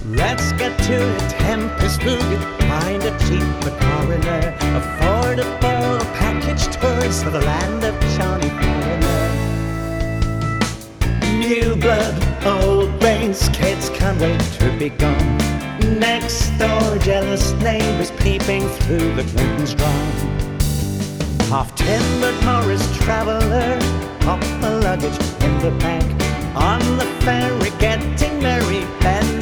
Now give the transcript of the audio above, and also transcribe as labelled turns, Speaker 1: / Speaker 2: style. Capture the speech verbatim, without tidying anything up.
Speaker 1: Let's get to the Tempest Boogie, find a cheap coroner, affordable package tours for the land of Johnny Foreigner. New blood, old brains, kids can't wait to be gone. Next door, jealous neighbours peeping through the curtains drawn. Half-timbered Morris traveller, pop the luggage in the back. On the ferry getting merry, Ben